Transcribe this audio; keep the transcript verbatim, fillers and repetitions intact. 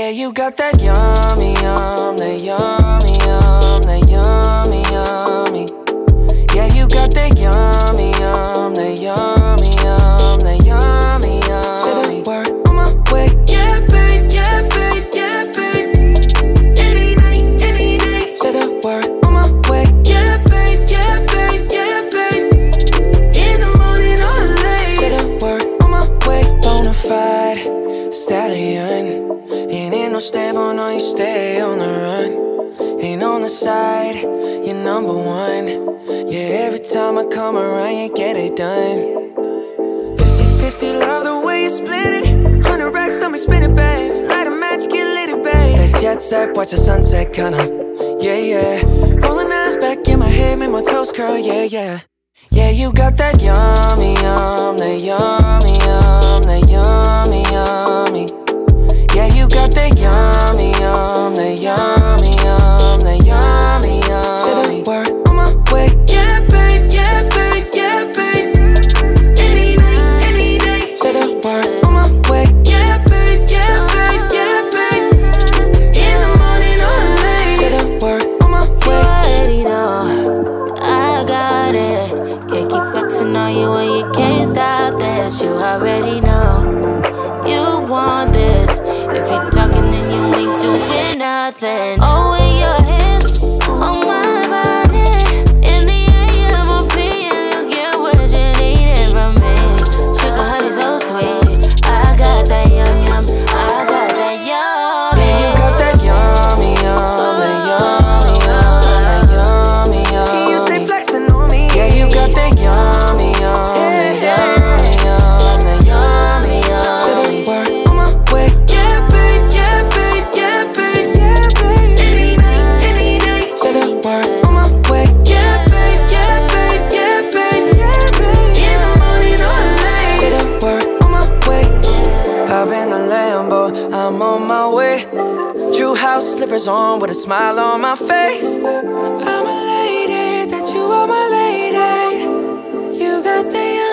Yeah, you got that yummy, yum, that yummy, yum, that yummy, yummy. Yeah, you got that yummy, yum, that yummy, yum, that yummy, yummy. Say the word on my way. Yeah, babe, yeah, babe, yeah, babe. Any night, any day. Say the word on my way. Yeah, babe, yeah, babe, yeah, babe. In the morning or late. Say the word on my way. Bonafide stallion. Ain't in no stable, no, you stay on the run. Ain't on the side, you're number one. Yeah, every time I come around, you get it done. Fifty fifty, love the way you split it. Hundred racks on me, spin it, babe. Light a match, get lit, babe. That jet set, watch the sunset, kinda. Yeah, yeah. Rolling eyes back in my head, make my toes curl, yeah, yeah. Yeah, you got that yummy, yum, that yummy, yum, that yummy, yummy. Yeah, you got that yummy, yum, that yummy, yum, that yummy, yummy. Say the word on my way. Yeah, babe, yeah, babe, yeah, babe. Any night, any day. Say the word on my way. Yeah, babe, yeah, babe, yeah, babe. In the morning or late. Say the word on my way. You already know I got it. Can't keep flexing on you when you can't stop this. You already know you want this. If you're talking then you ain't doing nothing. Oh, with your hands on my body. In the A M or P M, you get what you needed from me. Sugar honey so sweet. I got that yum yum. I got that yum. Yeah, you got that yummy, yum, that yummy, yum, that yummy, yum. You stay flexing on me. Yeah, you got that yummy, yum, that yummy, yum, that yummy, yum. Say the word on my way. Yeah, babe, yeah, babe, yeah, babe, yeah, babe. Any night, any day. Say the word on my way. Yeah, babe, yeah, babe, yeah, babe, yeah, babe. In the morning or late. Say the word on my way. Hop in the Lambo, I'm on my way. True house slippers on with a smile on my face. I'm elated that you are my lady. You got the